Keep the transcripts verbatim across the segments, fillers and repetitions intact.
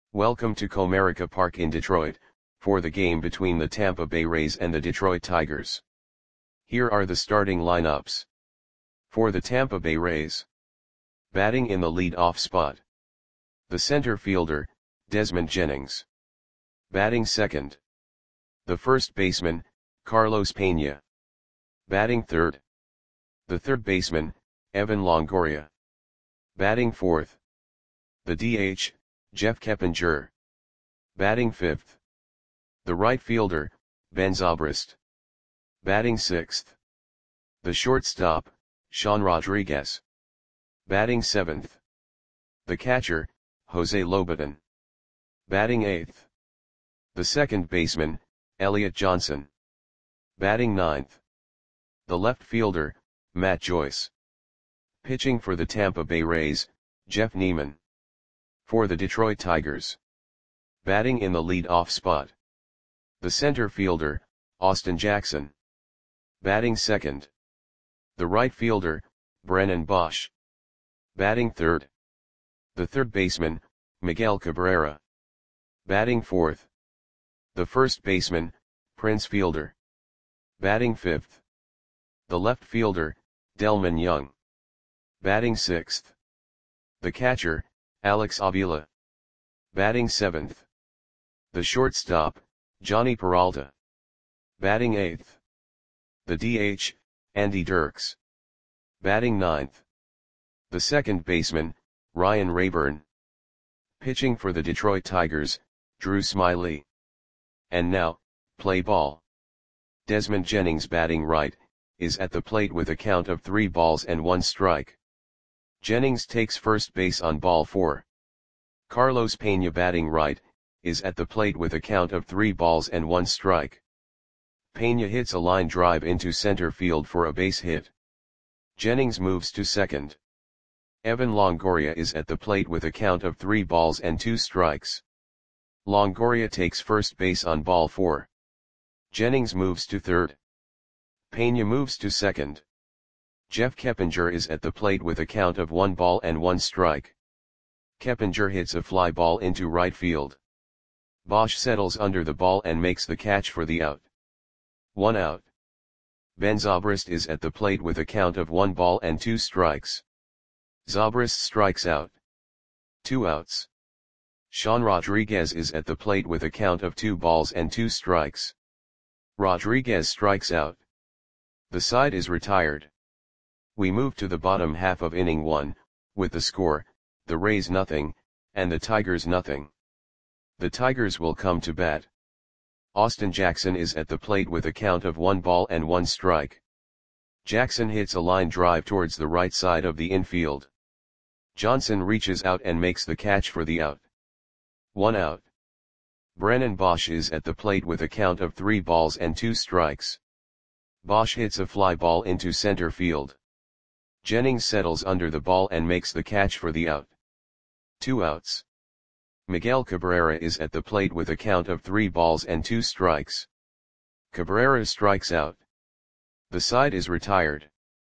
Welcome to Comerica Park in Detroit, for the game between the Tampa Bay Rays and the Detroit Tigers. Here are the starting lineups. For the Tampa Bay Rays. Batting in the lead-off spot. The center fielder, Desmond Jennings. Batting second. The first baseman, Carlos Pena. Batting third. The third baseman, Evan Longoria. Batting fourth. The D H, Jeff Keppinger. Batting fifth. The right fielder, Ben Zobrist. Batting sixth. The shortstop, Sean Rodriguez. Batting seventh. The catcher, Jose Lobaton. Batting eighth. The second baseman, Elliot Johnson. Batting ninth. The left fielder, Matt Joyce. Pitching for the Tampa Bay Rays, Jeff Neiman. For the Detroit Tigers. Batting in the lead-off spot. The center fielder, Austin Jackson. Batting second. The right fielder, Brennan Bosch. Batting third. The third baseman, Miguel Cabrera. Batting fourth. The first baseman, Prince Fielder. Batting fifth. The left fielder, Delmon Young. Batting sixth. The catcher, Alex Avila. Batting seventh. The shortstop, Johnny Peralta. Batting eighth. The D H, Andy Dirks. Batting ninth. The second baseman, Ryan Rayburn. Pitching for the Detroit Tigers, Drew Smyly. And now, play ball. Desmond Jennings batting right, is at the plate with a count of three balls and one strike. Jennings takes first base on ball four. Carlos Pena batting right, is at the plate with a count of three balls and one strike. Pena hits a line drive into center field for a base hit. Jennings moves to second. Evan Longoria is at the plate with a count of three balls and two strikes. Longoria takes first base on ball four. Jennings moves to third. Pena moves to second. Jeff Keppinger is at the plate with a count of one ball and one strike. Keppinger hits a fly ball into right field. Bosch settles under the ball and makes the catch for the out. One out. Ben Zobrist is at the plate with a count of one ball and two strikes. Zobrist strikes out. Two outs. Sean Rodriguez is at the plate with a count of two balls and two strikes. Rodriguez strikes out. The side is retired. We move to the bottom half of inning one, with the score, the Rays nothing, and the Tigers nothing. The Tigers will come to bat. Austin Jackson is at the plate with a count of one ball and one strike. Jackson hits a line drive towards the right side of the infield. Johnson reaches out and makes the catch for the out. One out. Brennan Bosch is at the plate with a count of three balls and two strikes. Bosch hits a fly ball into center field. Jennings settles under the ball and makes the catch for the out. Two outs. Miguel Cabrera is at the plate with a count of three balls and two strikes. Cabrera strikes out. The side is retired.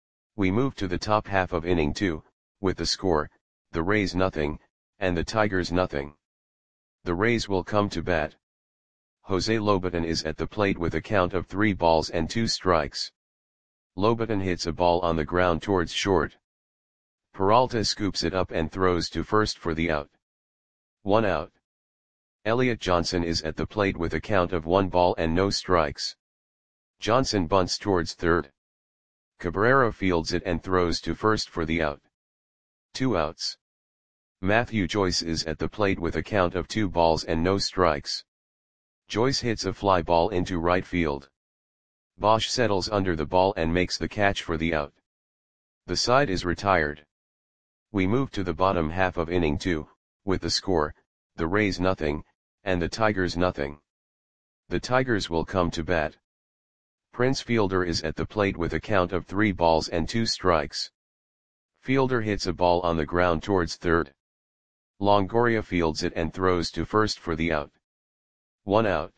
We move to the top half of inning two, with the score, the Rays nothing, and the Tigers nothing. The Rays will come to bat. Jose Lobaton is at the plate with a count of three balls and two strikes. Lobaton hits a ball on the ground towards short. Peralta scoops it up and throws to first for the out. One out. Elliot Johnson is at the plate with a count of one ball and no strikes. Johnson bunts towards third. Cabrera fields it and throws to first for the out. Two outs. Matthew Joyce is at the plate with a count of two balls and no strikes. Joyce hits a fly ball into right field. Bosch settles under the ball and makes the catch for the out. The side is retired. We move to the bottom half of inning two, with the score, the Rays nothing, and the Tigers nothing. The Tigers will come to bat. Prince Fielder is at the plate with a count of three balls and two strikes. Fielder hits a ball on the ground towards third. Longoria fields it and throws to first for the out. One out.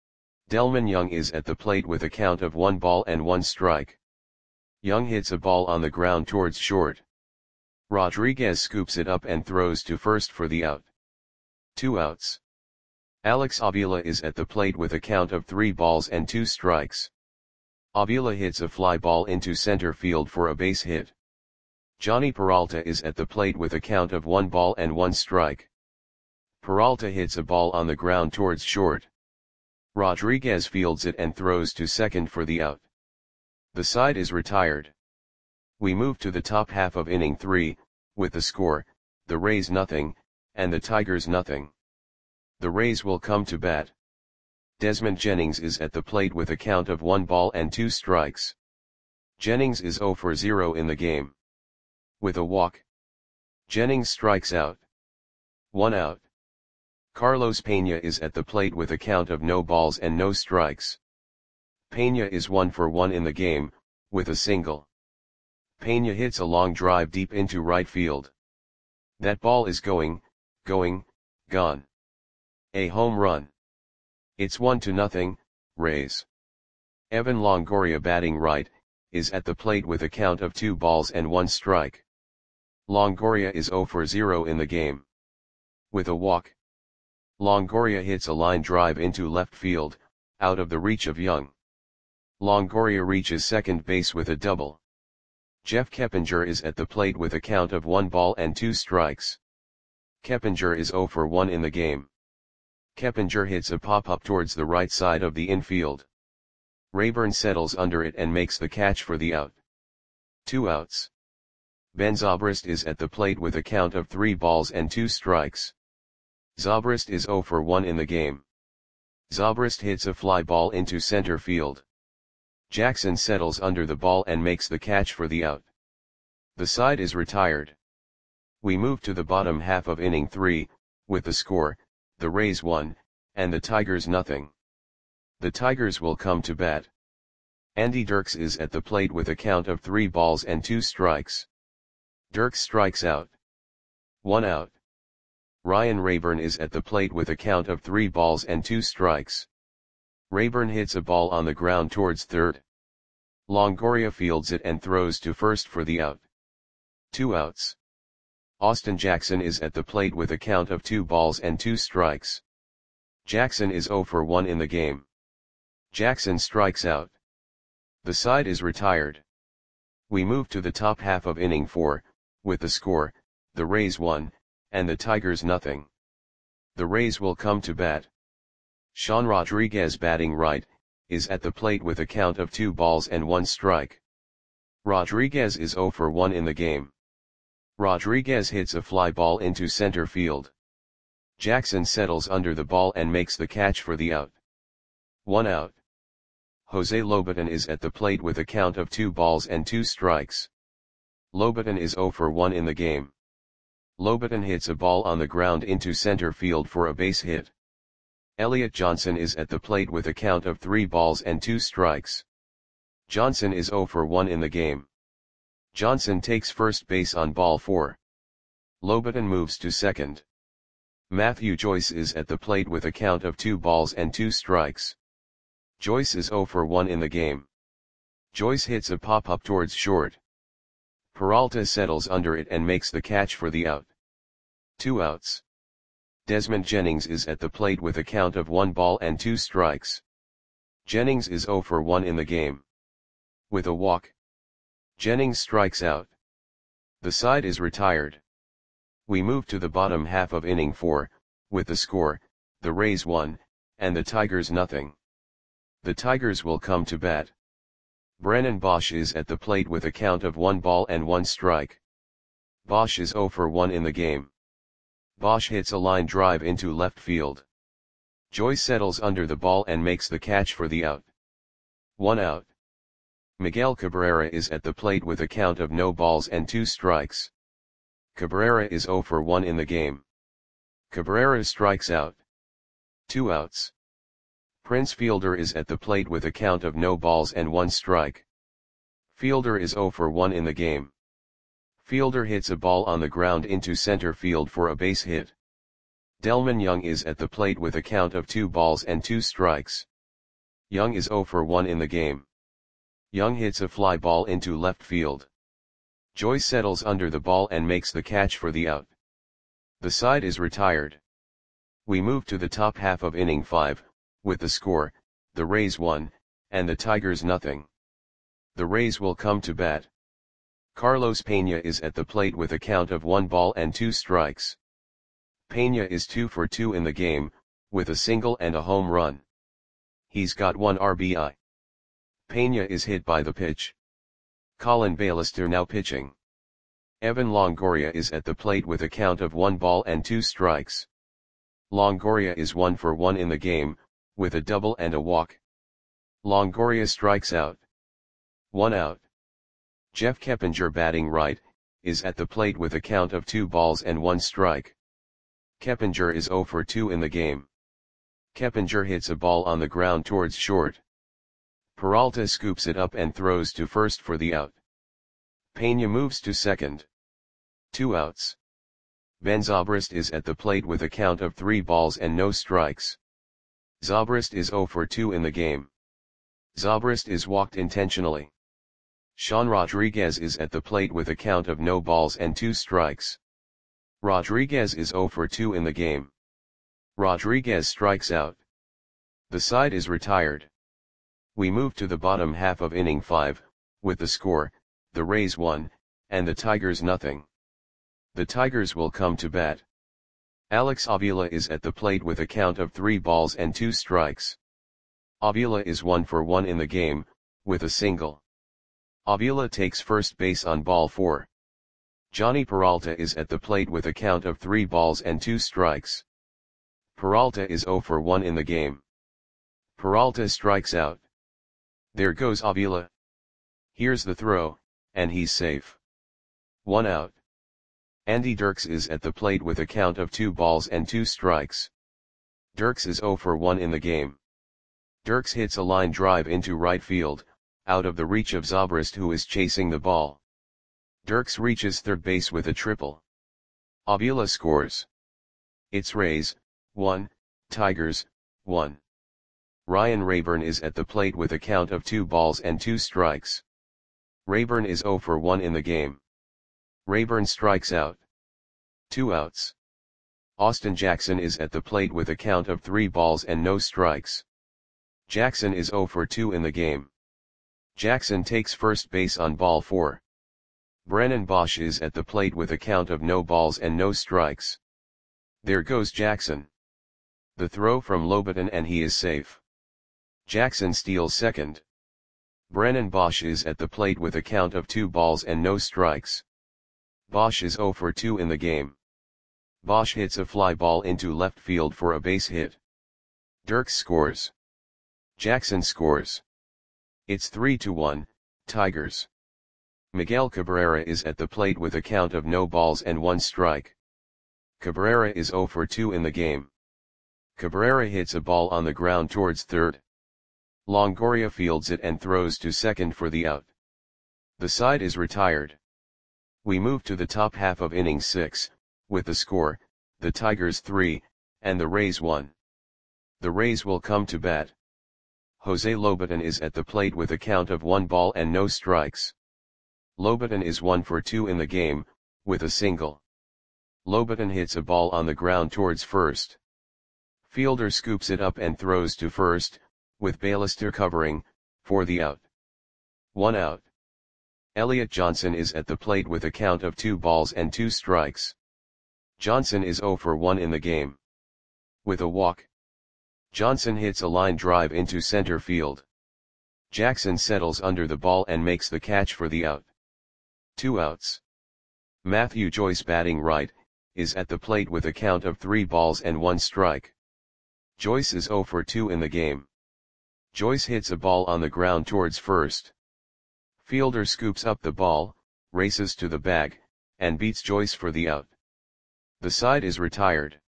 Delmon Young is at the plate with a count of one ball and one strike. Young hits a ball on the ground towards short. Rodriguez scoops it up and throws to first for the out. Two outs. Alex Avila is at the plate with a count of three balls and two strikes. Avila hits a fly ball into center field for a base hit. Johnny Peralta is at the plate with a count of one ball and one strike. Peralta hits a ball on the ground towards short. Rodriguez fields it and throws to second for the out. The side is retired. We move to the top half of inning three, with the score, the Rays nothing, and the Tigers nothing. The Rays will come to bat. Desmond Jennings is at the plate with a count of one ball and two strikes. Jennings is zero for zero in the game. With a walk, Jennings strikes out. One out. Carlos Pena is at the plate with a count of no balls and no strikes. Pena is one for one in the game, with a single. Pena hits a long drive deep into right field. That ball is going, going, gone. A home run. It's one to nothing, Rays. Evan Longoria, batting right, is at the plate with a count of two balls and one strike. Longoria is zero for zero in the game. With a walk, Longoria hits a line drive into left field, out of the reach of Young. Longoria reaches second base with a double. Jeff Keppinger is at the plate with a count of one ball and two strikes. Keppinger is zero for one in the game. Keppinger hits a pop-up towards the right side of the infield. Rayburn settles under it and makes the catch for the out. Two outs. Ben Zobrist is at the plate with a count of three balls and two strikes. Zobrist is zero for one in the game. Zobrist hits a fly ball into center field. Jackson settles under the ball and makes the catch for the out. The side is retired. We move to the bottom half of inning three, with the score, the Rays one, and the Tigers nothing. The Tigers will come to bat. Andy Dirks is at the plate with a count of three balls and two strikes. Dirks strikes out. One out. Ryan Rayburn is at the plate with a count of three balls and two strikes. Rayburn hits a ball on the ground towards third. Longoria fields it and throws to first for the out. Two outs. Austin Jackson is at the plate with a count of two balls and two strikes. Jackson is zero for one in the game. Jackson strikes out. The side is retired. We move to the top half of inning four, with the score, the Rays one, and the Tigers nothing. The Rays will come to bat. Sean Rodriguez, batting right, is at the plate with a count of two balls and one strike. Rodriguez is zero for one in the game. Rodriguez hits a fly ball into center field. Jackson settles under the ball and makes the catch for the out. One out. Jose Lobaton is at the plate with a count of two balls and two strikes. Lobaton is zero for one in the game. Lobaton hits a ball on the ground into center field for a base hit. Elliot Johnson is at the plate with a count of three balls and two strikes. Johnson is zero for one in the game. Johnson takes first base on ball four. Lobaton moves to second. Matthew Joyce is at the plate with a count of two balls and two strikes. Joyce is zero for one in the game. Joyce hits a pop-up towards short. Peralta settles under it and makes the catch for the out. Two outs. Desmond Jennings is at the plate with a count of one ball and two strikes. Jennings is zero for one in the game. With a walk, Jennings strikes out. The side is retired. We move to the bottom half of inning four, with the score, the Rays one, and the Tigers nothing. The Tigers will come to bat. Brennan Bosch is at the plate with a count of one ball and one strike. Bosch is zero for one in the game. Bosch hits a line drive into left field. Joyce settles under the ball and makes the catch for the out. One out. Miguel Cabrera is at the plate with a count of no balls and two strikes. Cabrera is zero for one in the game. Cabrera strikes out. Two outs. Prince Fielder is at the plate with a count of no balls and one strike. Fielder is zero for one in the game. Fielder hits a ball on the ground into center field for a base hit. Delmon Young is at the plate with a count of two balls and two strikes. Young is zero for one in the game. Young hits a fly ball into left field. Joyce settles under the ball and makes the catch for the out. The side is retired. We move to the top half of inning five, with the score, the Rays one, and the Tigers nothing. The Rays will come to bat. Carlos Pena is at the plate with a count of one ball and two strikes. Pena is two for two in the game, with a single and a home run. He's got one R B I. Pena is hit by the pitch. Colin Bailister now pitching. Evan Longoria is at the plate with a count of one ball and two strikes. Longoria is one for one in the game, with a double and a walk. Longoria strikes out. One out. Jeff Keppinger, batting right, is at the plate with a count of two balls and one strike. Keppinger is zero for two in the game. Keppinger hits a ball on the ground towards short. Peralta scoops it up and throws to first for the out. Pena moves to second. Two outs. Ben Zobrist is at the plate with a count of three balls and no strikes. Zobrist is zero for two in the game. Zobrist is walked intentionally. Sean Rodriguez is at the plate with a count of no balls and two strikes. Rodriguez is zero for two in the game. Rodriguez strikes out. The side is retired. We move to the bottom half of inning five, with the score, the Rays one, and the Tigers nothing. The Tigers will come to bat. Alex Avila is at the plate with a count of three balls and two strikes. Avila is one for one in the game, with a single. Avila takes first base on ball four. Johnny Peralta is at the plate with a count of three balls and two strikes. Peralta is zero for one in the game. Peralta strikes out. There goes Avila. Here's the throw, and he's safe. One out. Andy Dirks is at the plate with a count of two balls and two strikes. Dirks is zero for one in the game. Dirks hits a line drive into right field, out of the reach of Zobrist, who is chasing the ball. Dirks reaches third base with a triple. Avila scores. It's Rays, one, Tigers, one. Ryan Rayburn is at the plate with a count of two balls and two strikes. Rayburn is zero for one in the game. Rayburn strikes out. Two outs. Austin Jackson is at the plate with a count of three balls and no strikes. Jackson is zero for two in the game. Jackson takes first base on ball four. Brennan Bosch is at the plate with a count of no balls and no strikes. There goes Jackson. The throw from Lobaton, and he is safe. Jackson steals second. Brennan Bosch is at the plate with a count of two balls and no strikes. Bosch is zero for two in the game. Bosch hits a fly ball into left field for a base hit. Dirks scores. Jackson scores. It's three to one, Tigers. Miguel Cabrera is at the plate with a count of no balls and one strike. Cabrera is zero for two in the game. Cabrera hits a ball on the ground towards third. Longoria fields it and throws to second for the out. The side is retired. We move to the top half of inning six, with the score, the Tigers three, and the Rays one. The Rays will come to bat. Jose Lobaton is at the plate with a count of one ball and no strikes. Lobaton is one for two in the game, with a single. Lobaton hits a ball on the ground towards first. Fielder scoops it up and throws to first, with Bailister covering, for the out. One out. Elliot Johnson is at the plate with a count of two balls and two strikes. Johnson is zero for one in the game. With a walk. Johnson hits a line drive into center field. Jackson settles under the ball and makes the catch for the out. Two outs. Matthew Joyce, batting right, is at the plate with a count of three balls and one strike. Joyce is zero for two in the game. Joyce hits a ball on the ground towards first. Fielder scoops up the ball, races to the bag, and beats Joyce for the out. The side is retired.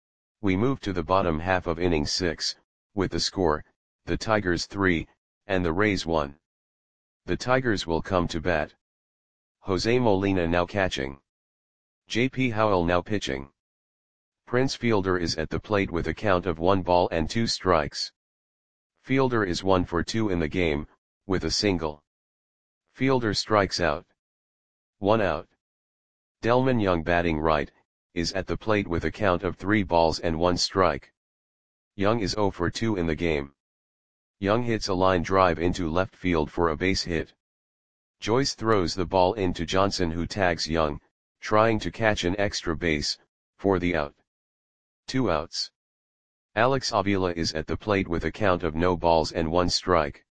We move to the bottom half of inning six, with the score, the Tigers three, and the Rays one. The Tigers will come to bat. Jose Molina now catching. J P Howell now pitching. Prince Fielder is at the plate with a count of one ball and two strikes. Fielder is one for two in the game, with a single. Fielder strikes out. One out. Delman Young, batting right, is at the plate with a count of three balls and one strike. Young is zero for two in the game. Young hits a line drive into left field for a base hit. Joyce throws the ball into Johnson, who tags Young, trying to catch an extra base, for the out. Two outs. Alex Avila is at the plate with a count of no balls and one strike.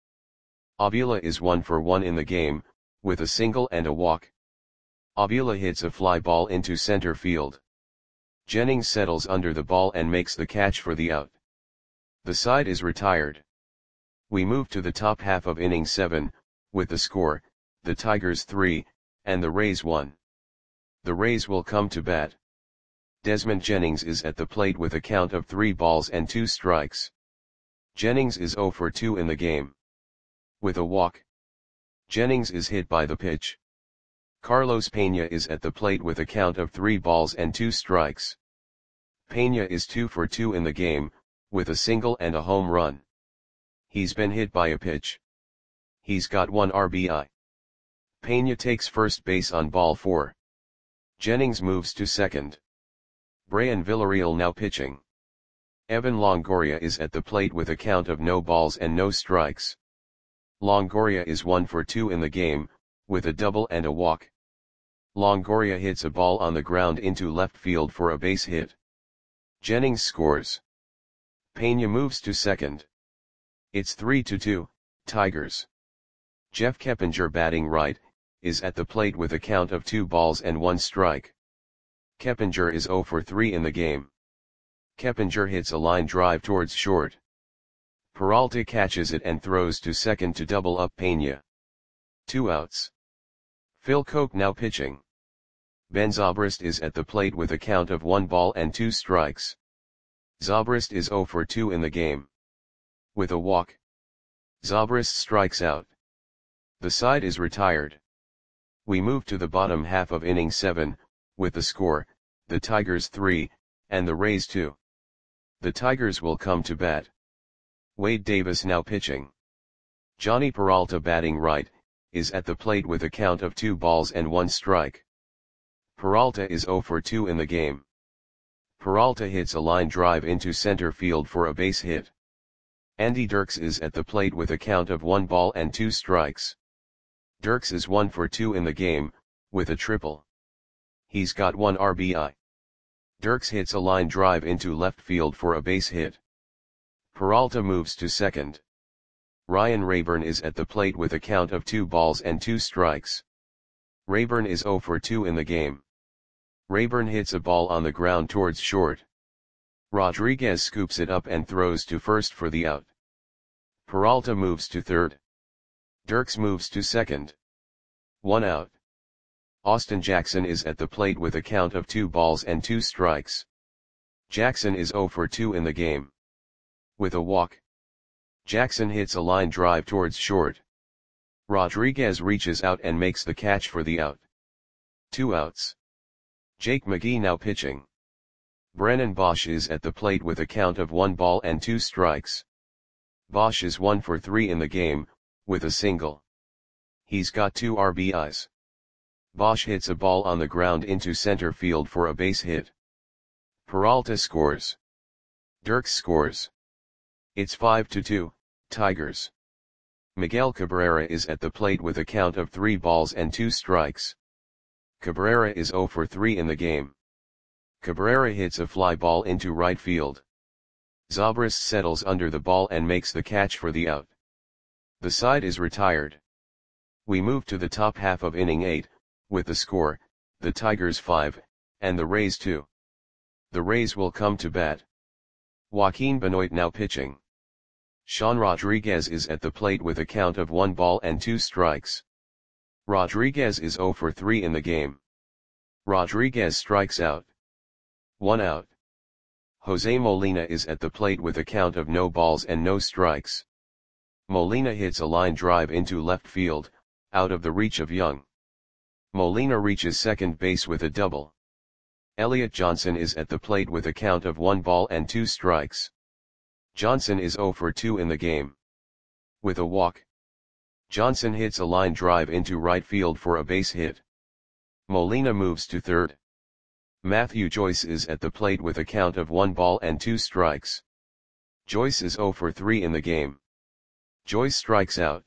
Avila is one for one in the game, with a single and a walk. Avila hits a fly ball into center field. Jennings settles under the ball and makes the catch for the out. The side is retired. We move to the top half of inning seven, with the score, the Tigers three, and the Rays one. The Rays will come to bat. Desmond Jennings is at the plate with a count of three balls and two strikes. Jennings is zero for two in the game. With a walk. Jennings is hit by the pitch. Carlos Pena is at the plate with a count of three balls and two strikes. Pena is two for two in the game, with a single and a home run. He's been hit by a pitch. He's got one R B I. Pena takes first base on ball four. Jennings moves to second. Brian Villarreal now pitching. Evan Longoria is at the plate with a count of no balls and no strikes. Longoria is one for two in the game, with a double and a walk. Longoria hits a ball on the ground into left field for a base hit. Jennings scores. Pena moves to second. It's three to two, Tigers. Jeff Keppinger, batting right, is at the plate with a count of two balls and one strike. Keppinger is zero for three in the game. Keppinger hits a line drive towards short. Peralta catches it and throws to second to double up Pena. Two outs. Phil Koch now pitching. Ben Zobrist is at the plate with a count of one ball and two strikes. Zobrist is zero for two in the game. With a walk. Zobrist strikes out. The side is retired. We move to the bottom half of inning seven, with the score, the Tigers three, and the Rays two. The Tigers will come to bat. Wade Davis now pitching. Johnny Peralta, batting right, is at the plate with a count of two balls and one strike. Peralta is zero for two in the game. Peralta hits a line drive into center field for a base hit. Andy Dirks is at the plate with a count of one ball and two strikes. Dirks is one for two in the game, with a triple. He's got one R B I. Dirks hits a line drive into left field for a base hit. Peralta moves to second. Ryan Rayburn is at the plate with a count of two balls and two strikes. Rayburn is zero for two in the game. Rayburn hits a ball on the ground towards short. Rodriguez scoops it up and throws to first for the out. Peralta moves to third. Dirks moves to second. One out. Austin Jackson is at the plate with a count of two balls and two strikes. Jackson is zero for two in the game. With a walk. Jackson hits a line drive towards short. Rodriguez reaches out and makes the catch for the out. Two outs. Jake McGee now pitching. Brennan Bosch is at the plate with a count of one ball and two strikes. Bosch is one for three in the game, with a single. He's got two R B Is. Bosch hits a ball on the ground into center field for a base hit. Peralta scores. Dirks scores. It's five to two, Tigers. Miguel Cabrera is at the plate with a count of three balls and two strikes. Cabrera is zero for three in the game. Cabrera hits a fly ball into right field. Zobrist settles under the ball and makes the catch for the out. The side is retired. We move to the top half of inning eight, with the score, the Tigers five, and the Rays two. The Rays will come to bat. Joaquin Benoit now pitching. Sean Rodriguez is at the plate with a count of one ball and two strikes. Rodriguez is zero for three in the game. Rodriguez strikes out. One out. Jose Molina is at the plate with a count of no balls and no strikes. Molina hits a line drive into left field, out of the reach of Young. Molina reaches second base with a double. Elliot Johnson is at the plate with a count of one ball and two strikes. Johnson is zero for two in the game. With a walk. Johnson hits a line drive into right field for a base hit. Molina moves to third. Matthew Joyce is at the plate with a count of one ball and two strikes. Joyce is zero for three in the game. Joyce strikes out.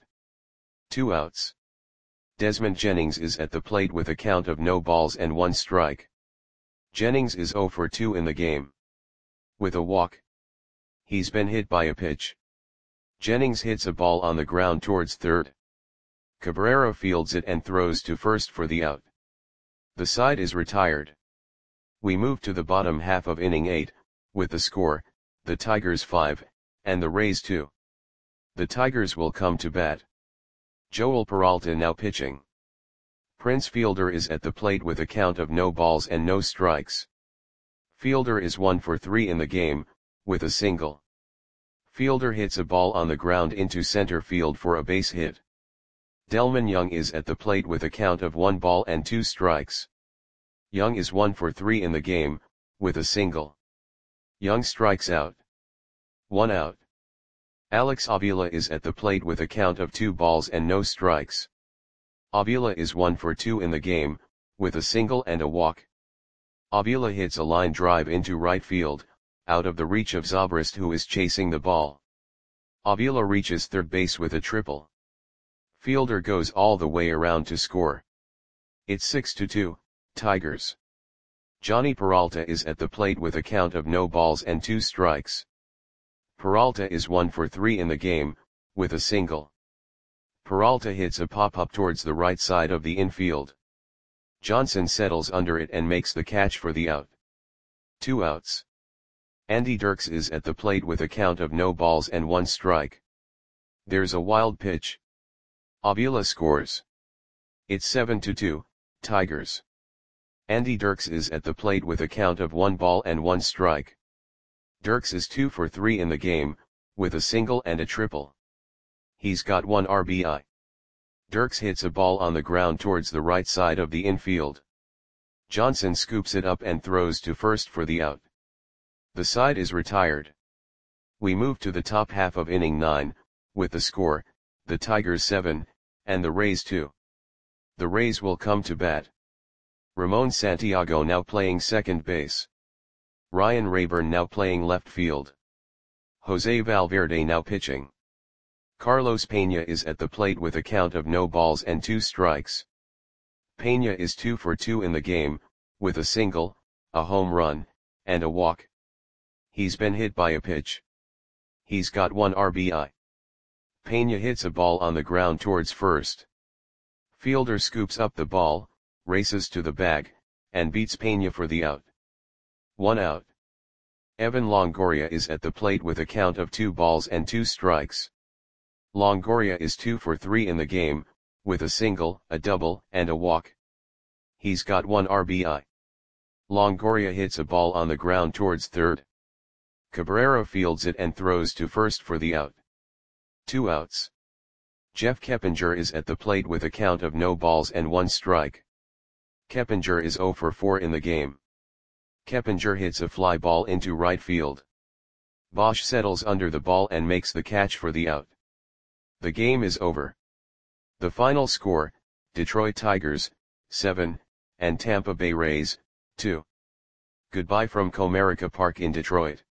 Two outs. Desmond Jennings is at the plate with a count of no balls and one strike. Jennings is zero for two in the game. With a walk. He's been hit by a pitch. Jennings hits a ball on the ground towards third. Cabrera fields it and throws to first for the out. The side is retired. We move to the bottom half of inning eight, with the score, the Tigers five, and the Rays two. The Tigers will come to bat. Joel Peralta now pitching. Prince Fielder is at the plate with a count of no balls and no strikes. Fielder is one for three in the game, with a single. Fielder hits a ball on the ground into center field for a base hit. Delmon Young is at the plate with a count of one ball and two strikes. Young is one for three in the game, with a single. Young strikes out. One out. Alex Avila is at the plate with a count of two balls and no strikes. Avila is one for two in the game, with a single and a walk. Avila hits a line drive into right field, out of the reach of Zobrist, who is chasing the ball. Avila reaches third base with a triple. Fielder goes all the way around to score. It's six to two, Tigers. Johnny Peralta is at the plate with a count of no balls and two strikes. Peralta is one for three in the game, with a single. Peralta hits a pop-up towards the right side of the infield. Johnson settles under it and makes the catch for the out. Two outs. Andy Dirks is at the plate with a count of no balls and one strike. There's a wild pitch. Avila scores. It's seven to two, Tigers. Andy Dirks is at the plate with a count of one ball and one strike. Dirks is two for three in the game, with a single and a triple. He's got one R B I. Dirks hits a ball on the ground towards the right side of the infield. Johnson scoops it up and throws to first for the out. The side is retired. We move to the top half of inning nine, with the score, the Tigers seven, and the Rays two. The Rays will come to bat. Ramon Santiago now playing second base. Ryan Rayburn now playing left field. Jose Valverde now pitching. Carlos Peña is at the plate with a count of no balls and two strikes. Peña is two for two in the game, with a single, a home run, and a walk. He's been hit by a pitch. He's got one R B I. Peña hits a ball on the ground towards first. Fielder scoops up the ball, races to the bag, and beats Peña for the out. One out. Evan Longoria is at the plate with a count of two balls and two strikes. Longoria is two for three in the game, with a single, a double, and a walk. He's got one R B I. Longoria hits a ball on the ground towards third. Cabrera fields it and throws to first for the out. Two outs. Jeff Keppinger is at the plate with a count of no balls and one strike. Keppinger is zero for four in the game. Keppinger hits a fly ball into right field. Bosch settles under the ball and makes the catch for the out. The game is over. The final score, Detroit Tigers, seven, and Tampa Bay Rays, two. Goodbye from Comerica Park in Detroit.